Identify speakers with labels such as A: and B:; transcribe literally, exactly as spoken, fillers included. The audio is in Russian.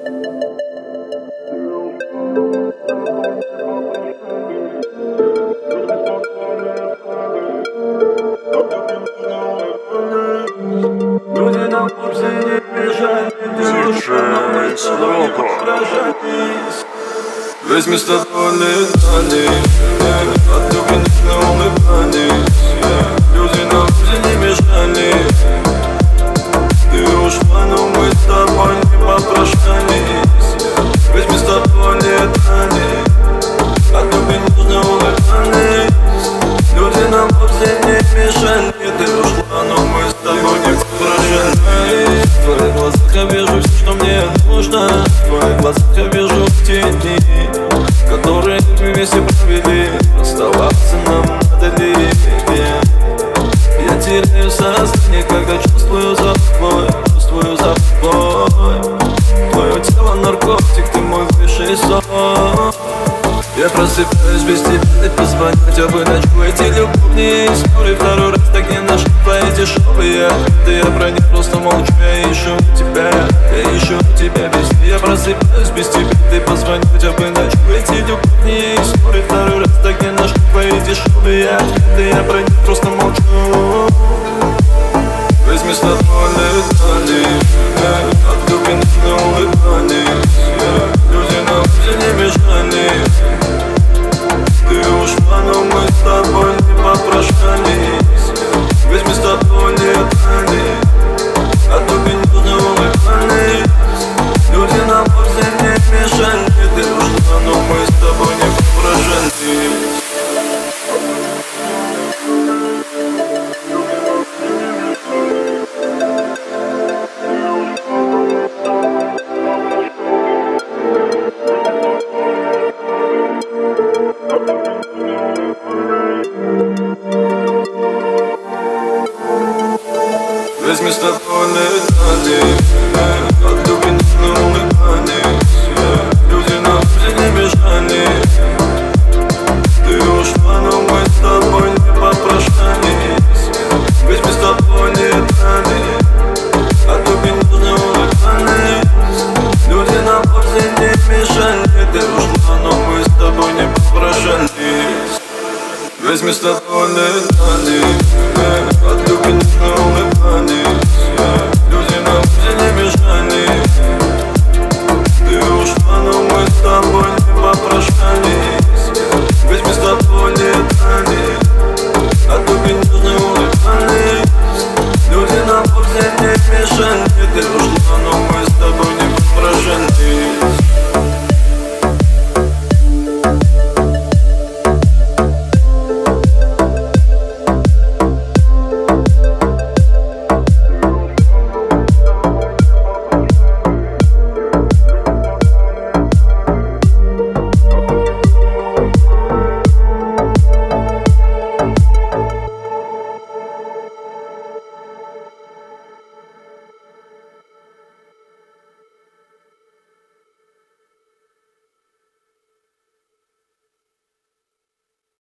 A: Люди нам вовсе не мешали, держись, но прощались. Весь место летали, от любви улыбались. Люди нам вовсе не мешали. Ты ушла, но мы с тобой не попрощались. Весь место летали, от любви улыбались. Люди нам вовсе не мешали. Ты ушла, но мы с тобой не прощались. В твоих глазах я вижу все, что мне нужно. В твоих глазах я вижу тени, которые мы вместе провели. Оставаться нам надо ли? Я теряю сознание, когда чувствую запах, чувствую запах. Твое тело наркотик, ты мой высший сон. Я просыпаюсь без тебя, ты позвонить, хотя бы ночью. Эти любовные истории второй раз так не нашли твои дешевые ответы. Я про них просто молчу, я ищу тебя, я ищу тебя везде. Я просыпаюсь без тебя, ты позвонить, хотя бы ночью. Эти любовные истории второй раз так не нашли твои дешевые ответы. Я про них просто молчу. Весь место летали, от любви не улыбались. Люди нам все не мешали. Ты ушла, но мы с тобой не попрощались. Весь мы с тобой летали, от любви не улыбались. Люди нам вовсе не мешали. Ты ушла, но мы с тобой не попрощались. Весь мы с тобой летали, от любви не улыбались. Люди нам все не мешали. Ты ушла, но мы с тобой не попрощались. Весь мы с тобой летали, от любви не улыбались. Люди нам вовсе не мешали. Ты ушла, но мы с тобой не попрощались. Весь мы с тобой